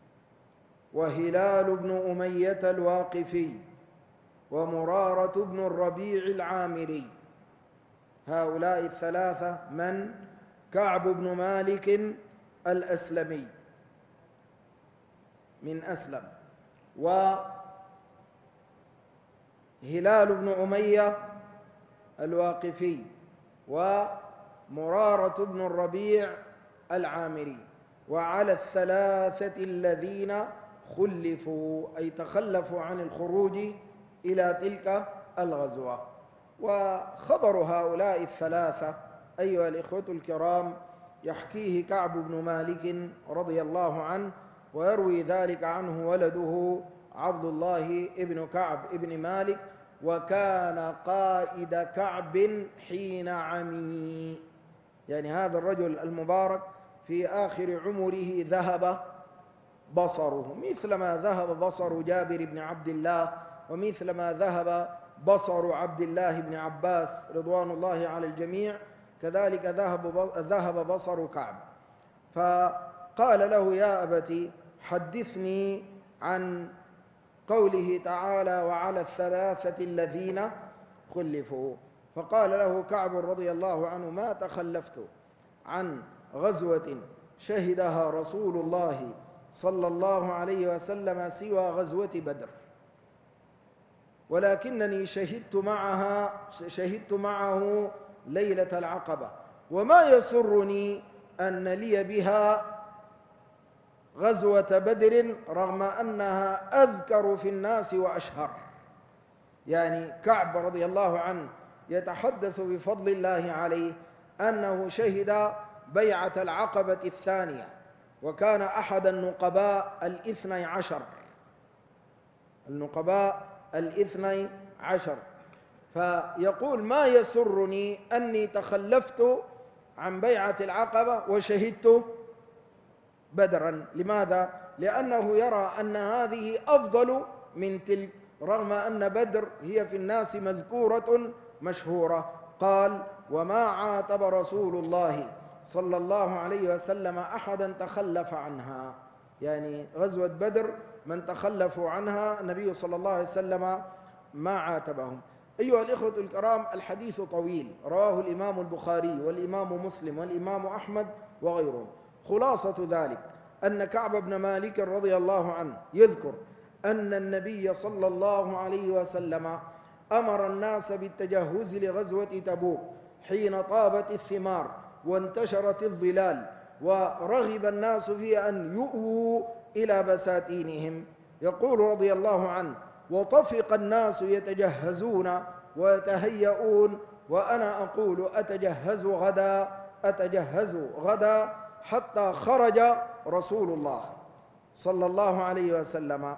وهلال بن أمية الواقفي، ومرارة بن الربيع العامري. هؤلاء الثلاثة من؟ كعب بن مالك الأسلمي من أسلم، وهلال بن أمية الواقفي، ومرارة بن الربيع العامري. وعلى الثلاثة الذين خلفوا أي تخلفوا عن الخروج إلى تلك الغزوة. وخبر هؤلاء الثلاثة أيها الإخوة الكرام يحكيه كعب بن مالك رضي الله عنه، ويروي ذلك عنه ولده عبد الله بن كعب بن مالك، وكان قائد كعب حين عمي. يعني هذا الرجل المبارك في آخر عمره ذهب بصره، مثلما ذهب بصر جابر بن عبد الله، ومثلما ذهب بصر عبد الله بن عباس رضوان الله على الجميع، كذلك ذهب بصر كعب. فقال له: يا أبتي حدثني عن قوله تعالى: وعلى الثلاثة الذين خلفوا. فقال له كعب رضي الله عنه: ما تخلفت عن غزوة شهدها رسول الله صلى الله عليه وسلم سوى غزوة بدر، ولكنني شهدت معها شهدت معه ليلة العقبة، وما يسرني أن لي بها غزوة بدر رغم أنها أذكر في الناس وأشهر. يعني كعب رضي الله عنه يتحدث بفضل الله عليه أنه شهد بيعة العقبة الثانية، وكان أحد النقباء الاثني عشر النقباء الاثني عشر فيقول ما يسرني أني تخلفت عن بيعة العقبة وشهدت بدرا. لماذا؟ لأنه يرى أن هذه أفضل من تلك، رغم أن بدر هي في الناس مذكورة مشهورة. قال: وما عاتب رسول الله صلى الله عليه وسلم أحدا تخلف عنها، يعني غزوة بدر من تخلفوا عنها النبي صلى الله عليه وسلم ما عاتبهم. أيها الإخوة الكرام، الحديث طويل، رواه الإمام البخاري والإمام مسلم والإمام أحمد وغيرهم. خلاصة ذلك أن كعب بن مالك رضي الله عنه يذكر أن النبي صلى الله عليه وسلم أمر الناس بالتجهز لغزوة تبوك حين طابت الثمار وانتشرت الظلال، ورغب الناس في أن يؤووا إلى بساتينهم. يقول رضي الله عنه: وطفق الناس يتجهزون ويتهيئون، وأنا أقول أتجهز غدا أتجهز غدا، حتى خرج رسول الله صلى الله عليه وسلم.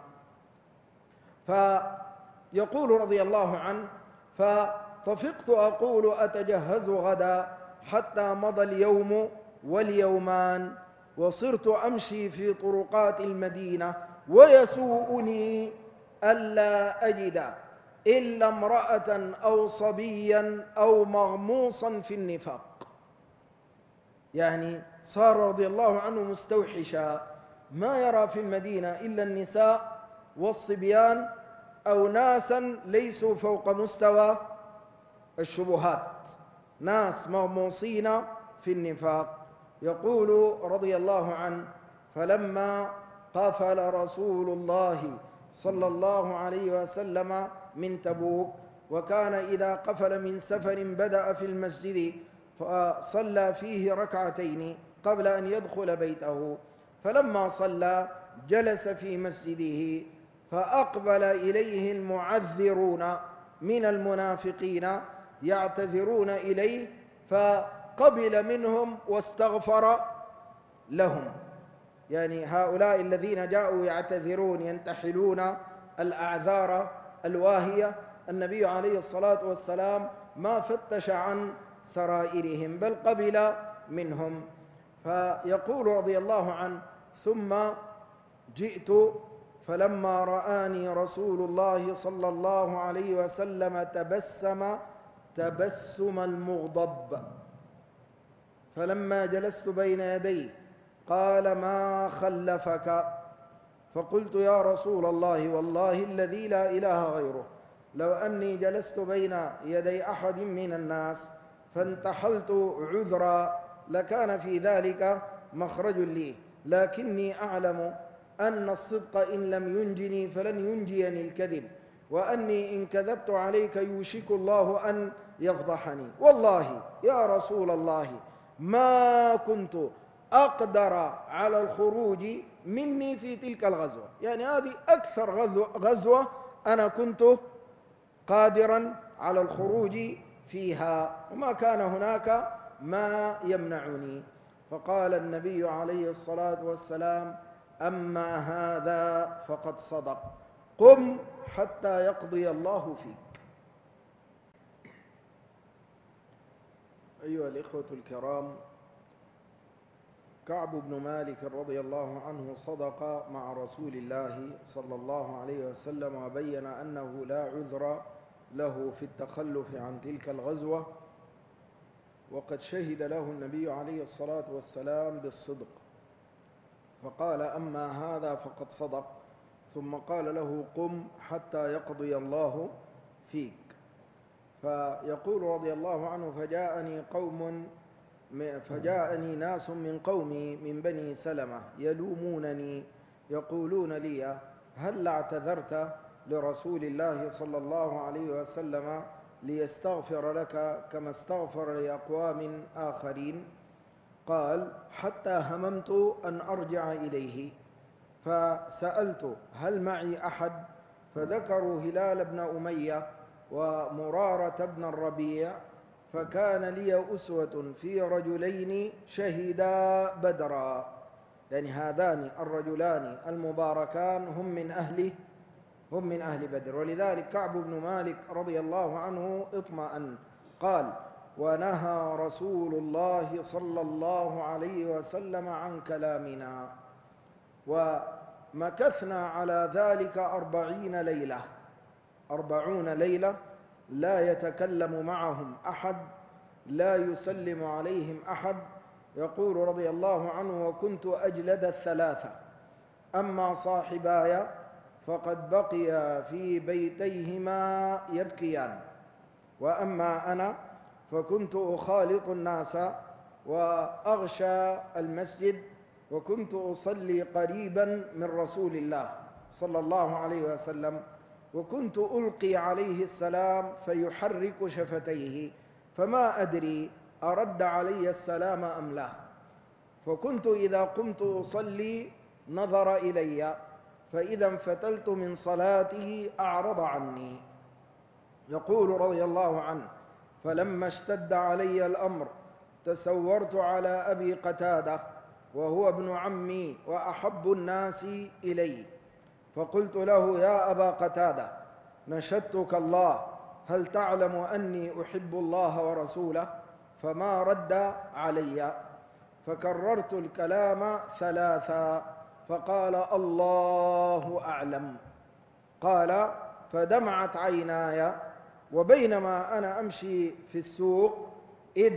فيقول رضي الله عنه: فطفقت أقول أتجهز غدا حتى مضى اليوم واليومان، وصرت أمشي في طرقات المدينة ويسوءني ألا أجد إلا امرأة أو صبيا أو مغموصا في النفاق. يعني صار رضي الله عنه مستوحشا، ما يرى في المدينة إلا النساء والصبيان أو ناسا ليسوا فوق مستوى الشبهات، ناس مغموصين في النفاق. يقول رضي الله عنه: فلما قفل رسول الله صلى الله عليه وسلم من تبوك، وكان إذا قفل من سفر بدأ في المسجد فصلى فيه ركعتين قبل أن يدخل بيته، فلما صلى جلس في مسجده، فأقبل إليه المعذرون من المنافقين يعتذرون إليه، فقبل منهم واستغفر لهم. يعني هؤلاء الذين جاءوا يعتذرون ينتحلون الأعذار الواهية، النبي عليه الصلاة والسلام ما فتش عن سرائرهم بل قبل منهم. فيقول رضي الله عنه: ثم جئت فلما رآني رسول الله صلى الله عليه وسلم تبسم تبسم المغضب، فلما جلست بين يديه قال: ما خلفك؟ فقلت: يا رسول الله والله الذي لا إله غيره، لو أني جلست بين يدي أحد من الناس فانتحلت عذرا لكان في ذلك مخرج لي، لكني أعلم أن الصدق إن لم ينجني فلن ينجيني الكذب، وأني إن كذبت عليك يوشك الله أن يفضحني، والله يا رسول الله ما كنت أقدر على الخروج مني في تلك الغزوة. يعني هذه أكثر غزوة, غزوة أنا كنت قادرا على الخروج فيها، وما كان هناك ما يمنعني. فقال النبي عليه الصلاة والسلام: أما هذا فقد صدق، قم حتى يقضي الله فيك. أيها الإخوة الكرام، كعب بن مالك رضي الله عنه صدق مع رسول الله صلى الله عليه وسلم، وبين أنه لا عذر له في التخلف عن تلك الغزوة، وقد شهد له النبي عليه الصلاة والسلام بالصدق، فقال: أما هذا فقد صدق، ثم قال له: قم حتى يقضي الله فيك. فيقول رضي الله عنه: فجاءني قوم فجاءني ناس من قومي من بني سلمة يلومونني يقولون لي: هل اعتذرت لرسول الله صلى الله عليه وسلم ليستغفر لك كما استغفر لأقوام آخرين؟ قال: حتى هممت أن أرجع إليه، فسألت: هل معي أحد؟ فذكروا هلال بن أمية ومرارة بن الربيع، فكان لي أسوة في رجلين شهدا بدرا. يعني هذان الرجلان المباركان هم من أهل هم من أهل بدر. ولذلك كعب بن مالك رضي الله عنه اطمأن، قال: ونهى رسول الله صلى الله عليه وسلم عن كلامنا، ومكثنا على ذلك أربعين ليلة، أربعون ليلة لا يتكلم معهم أحد، لا يسلم عليهم أحد. يقول رضي الله عنه: وكنت أجلد الثلاثة، أما صاحباي فقد بقيا في بيتيهما يبكيان، وأما أنا فكنت أخالط الناس وأغشى المسجد، وكنت أصلي قريبا من رسول الله صلى الله عليه وسلم، وكنت ألقي عليه السلام فيحرك شفتيه، فما أدري أرد علي السلام أم لا، فكنت إذا قمت أصلي نظر إلي، فإذا انفتلت من صلاته أعرض عني. يقول رضي الله عنه: فلما اشتد علي الأمر تسورت على أبي قتادة وهو ابن عمي وأحب الناس إلي، فقلت له: يا أبا قتادة، نشدتك الله، هل تعلم أني أحب الله ورسوله؟ فما رد علي، فكررت الكلام ثلاثا، فقال: الله أعلم. قال: فدمعت عيناي، وبينما أنا أمشي في السوق إذ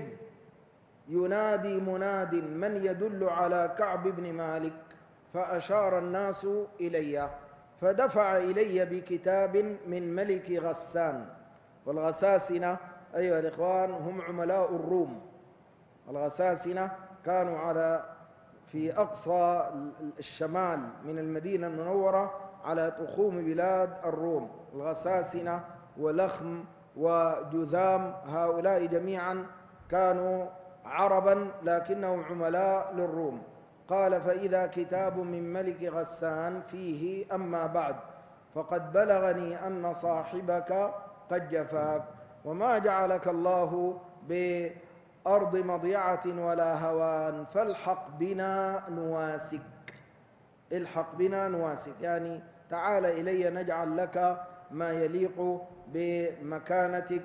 ينادي مناد من يدل على كعب بن مالك، فأشار الناس إلي، فدفع إلي بكتاب من ملك غسان. والغساسنة أيها الإخوان هم عملاء الروم، الغساسنة كانوا على في أقصى الشمال من المدينة المنورة على تخوم بلاد الروم. الغساسنة ولخم وجذام هؤلاء جميعا كانوا عربا لكنهم عملاء للروم. قال: فإذا كتاب من ملك غسان فيه: أما بعد، فقد بلغني أن صاحبك قد جفاك، وما جعلك الله بأرض مضيعة ولا هوان، فالحق بنا نواسك، الحق بنا نواسك، يعني تعال إلي نجعل لك ما يليق بمكانتك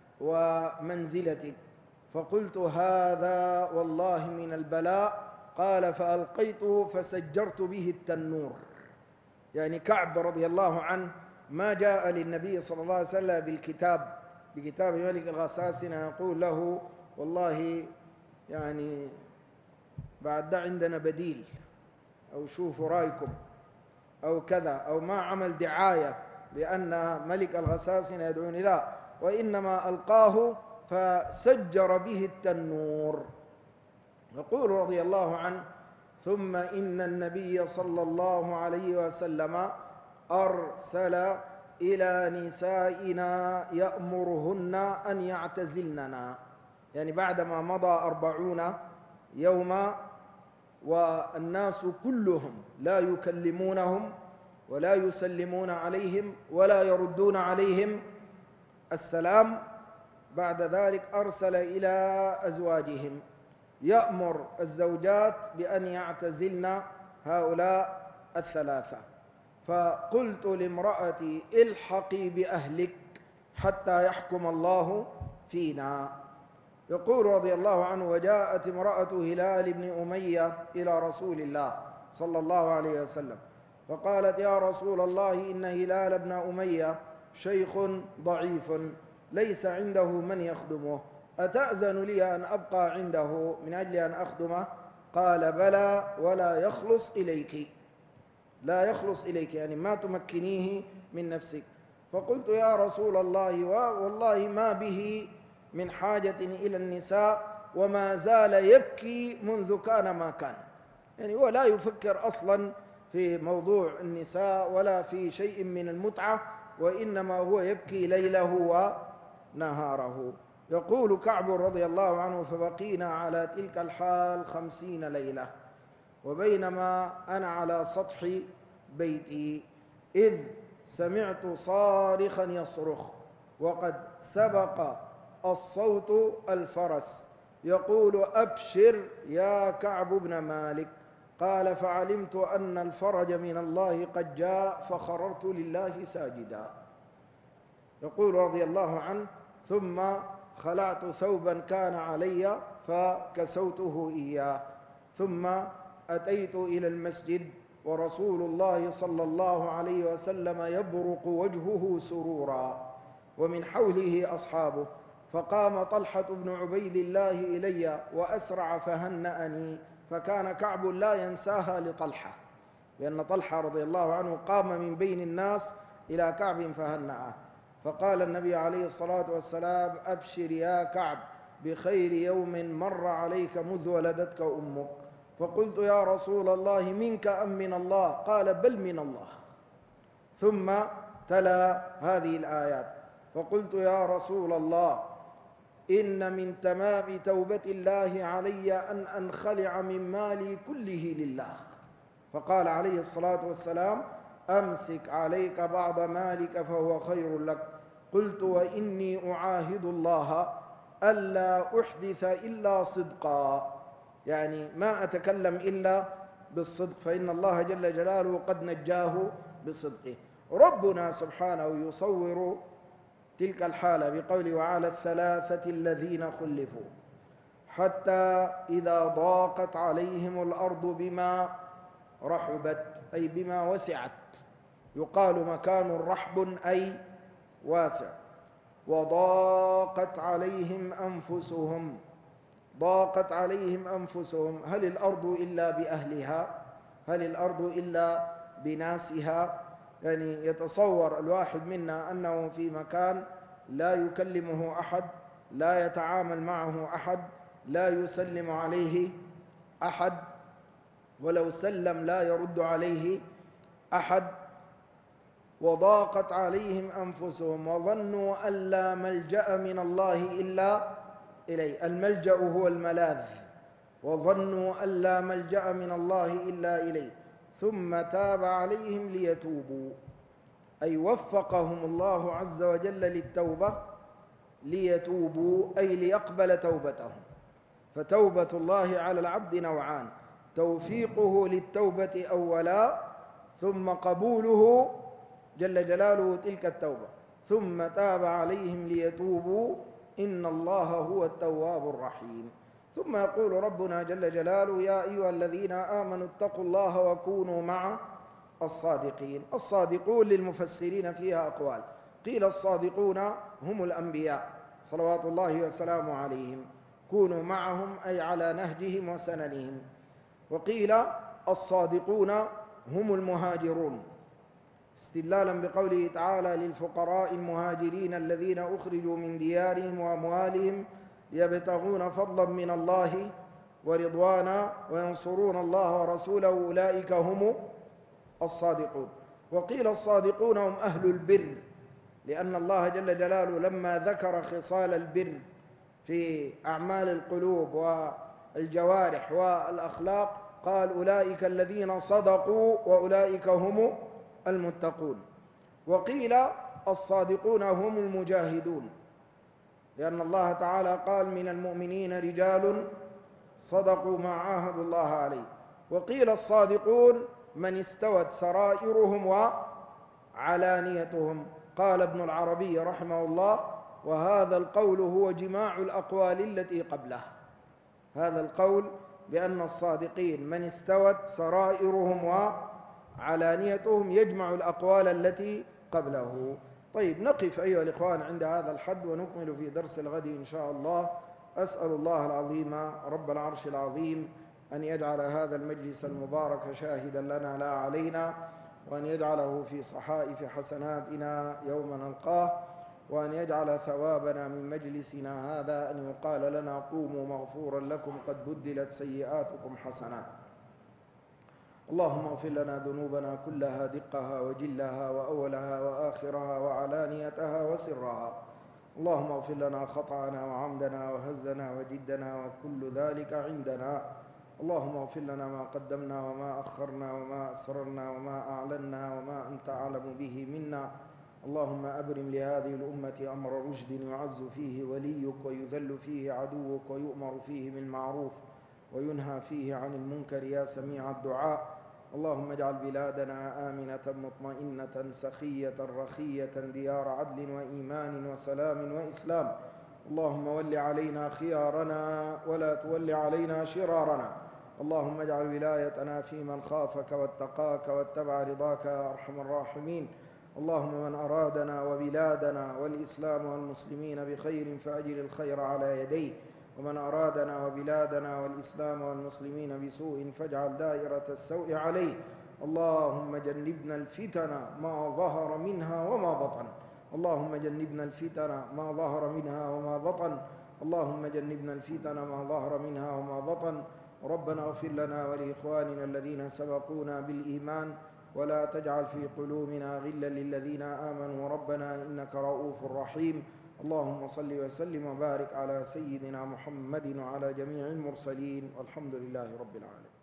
ومنزلتك. فقلت: هذا والله من البلاء. قال: فألقيته فسجرت به التنور. يعني كعب رضي الله عنه ما جاء للنبي صلى الله عليه وسلم بالكتاب بكتاب ملك الغساسنة يقول له: والله يعني بعد ده عندنا بديل، أو شوفوا رأيكم، أو كذا، أو ما عمل دعاية بأن ملك الغساسنة يدعوني، لا، وإنما ألقاه فسجر به التنور. يقول رضي الله عنه: ثم إن النبي صلى الله عليه وسلم أرسل إلى نسائنا يأمرهن أن يعتزلننا، يعني بعدما مضى أربعون يوما والناس كلهم لا يكلمونهم ولا يسلمون عليهم ولا يردون عليهم السلام، بعد ذلك أرسل إلى أزواجهم يأمر الزوجات بأن يعتزلن هؤلاء الثلاثة. فقلت لامرأتي: الحقي بأهلك حتى يحكم الله فينا. يقول رضي الله عنه: وجاءت امرأة هلال بن أمية إلى رسول الله صلى الله عليه وسلم فقالت: يا رسول الله، إن هلال بن أمية شيخ ضعيف ليس عنده من يخدمه، أتأذن لي أن أبقى عنده من أجل أن أخدمه؟ قال: بلى، ولا يخلص إليك، لا يخلص إليك، يعني ما تمكنيه من نفسك. فقلت: يا رسول الله، والله ما به من حاجة إلى النساء، وما زال يبكي منذ كان ما كان، يعني هو لا يفكر أصلا في موضوع النساء ولا في شيء من المتعة، وإنما هو يبكي ليله ونهاره. يقول كعب رضي الله عنه: فبقينا على تلك الحال خمسين ليلة، وبينما أنا على سطح بيتي إذ سمعت صارخا يصرخ، وقد سبق الصوت الفرس، يقول: أبشر يا كعب بن مالك، قال فعلمت أن الفرج من الله قد جاء فخررت لله ساجدا. يقول رضي الله عنه: ثم خلعت ثوبا كان علي فكسوته إياه، ثم أتيت إلى المسجد ورسول الله صلى الله عليه وسلم يبرق وجهه سرورا ومن حوله أصحابه، فقام طلحة بن عبيد الله إلي وأسرع فهنأني، فكان كعب لا ينساها لطلحة، لأن طلحة رضي الله عنه قام من بين الناس إلى كعب فهنأه، فقال النبي عليه الصلاة والسلام: أبشر يا كعب بخير يوم مر عليك منذ ولدتك أمك. فقلت: يا رسول الله منك أم من الله؟ قال: بل من الله. ثم تلا هذه الآيات: فقلت: يا رسول الله، إن من تمام توبة الله علي أن أنخلع من مالي كله لله. فقال عليه الصلاة والسلام: أمسك عليك بعض مالك فهو خير لك. قلت: وإني أعاهد الله ألا أحدث إلا صدقا، يعني ما أتكلم إلا بالصدق، فإن الله جل جلاله قد نجاه بصدقه. ربنا سبحانه يصور تلك الحالة بقوله: وعلى الثلاثة الذين خلفوا حتى إذا ضاقت عليهم الأرض بما رحبت، أي بما وسعت، يقال مكان رحب أي واسع. وضاقت عليهم أنفسهم، ضاقت عليهم أنفسهم، هل الأرض إلا بأهلها؟ هل الأرض إلا بناسها؟ يعني يتصور الواحد منا أنه في مكان لا يكلمه أحد، لا يتعامل معه أحد، لا يسلم عليه أحد، ولو سلم لا يرد عليه أحد. وضاقت عليهم أنفسهم وظنوا أن لا ملجأ من الله إلا إليه، الملجأ هو الملاذ، وظنوا أن لا ملجأ من الله إلا إليه، ثم تاب عليهم ليتوبوا، أي وفقهم الله عز وجل للتوبة ليتوبوا، أي ليقبل توبتهم. فتوبة الله على العبد نوعان: توفيقه للتوبة أولا، ثم قبوله جل جلاله تلك التوبة، ثم تاب عليهم ليتوبوا إن الله هو التواب الرحيم. ثم يقول ربنا جل جلاله: يا أيها الذين آمنوا اتقوا الله وكونوا مع الصادقين. الصادقون للمفسرين فيها أقوال، قيل الصادقون هم الأنبياء صلوات الله وسلامه عليهم، كونوا معهم أي على نهجهم وسننهم. وقيل الصادقون هم المهاجرون، استدلالا بقوله تعالى: للفقراء المهاجرين الذين أخرجوا من ديارهم وأموالهم يبتغون فضلا من الله ورضوانا وينصرون الله ورسوله أولئك هم الصادقون. وقيل الصادقون هم أهل البر، لأن الله جل جلاله لما ذكر خصال البر في أعمال القلوب والجوارح والأخلاق قال: أولئك الذين صدقوا وأولئك هم المتقون. وقيل الصادقون هم المجاهدون، لأن الله تعالى قال: من المؤمنين رجال صدقوا ما عاهدوا الله عليه. وقيل الصادقون من استوت سرائرهم وعلانيتهم. قال ابن العربي رحمه الله: وهذا القول هو جماع الأقوال التي قبله. هذا القول بأن الصادقين من استوت سرائرهم وعلانيتهم يجمع الأقوال التي قبله. طيب، نقف أيها الإخوان عند هذا الحد ونكمل في درس الغد إن شاء الله. أسأل الله العظيم رب العرش العظيم أن يجعل هذا المجلس المبارك شاهدا لنا لا علينا، وأن يجعله في صحائف حسناتنا يوم نلقاه، وأن يجعل ثوابنا من مجلسنا هذا أن يقال لنا: قوموا مغفورا لكم قد بدلت سيئاتكم حسنات. اللهم اغفر لنا ذنوبنا كلها، دقها وجلها وأولها وآخرها وعلانيتها وسرها. اللهم اغفر لنا خطأنا وعمدنا وهزنا وجدنا وكل ذلك عندنا. اللهم اغفر لنا ما قدمنا وما أخرنا وما أسررنا وما أعلنا وما أنت أعلم به منا. اللهم أبرم لهذه الأمة أمر رشد يعز فيه وليك ويذل فيه عدوك ويؤمر فيه بالمعروف وينهى فيه عن المنكر يا سميع الدعاء. اللهم اجعل بلادنا آمنة مطمئنة سخية رخية ديار عدل وإيمان وسلام وإسلام. اللهم ول علينا خيارنا ولا تول علينا شرارنا. اللهم اجعل ولايتنا في من خافك واتقاك واتبع رضاك يا أرحم الراحمين. اللهم من أرادنا وبلادنا والإسلام والمسلمين بخير فأجل الخير على يديه، ومن أرادنا وبلادنا والإسلام والمسلمين بسوء فاجعل دائرة السوء عليه. اللهم جنبنا الفتن ما ظهر منها وما بطن. اللهم جنبنا الفتن ما ظهر منها وما بطن. اللهم جنبنا الفتن ما ظهر منها وما بطن. ربنا اغفر لنا ولإخواننا الذين سبقونا بالإيمان، ولا تجعل في قلوبنا غلا للذين آمنوا ربنا إنك رؤوف رحيم. اللهم صل وسلم وبارك على سيدنا محمد وعلى جميع المرسلين، والحمد لله رب العالمين.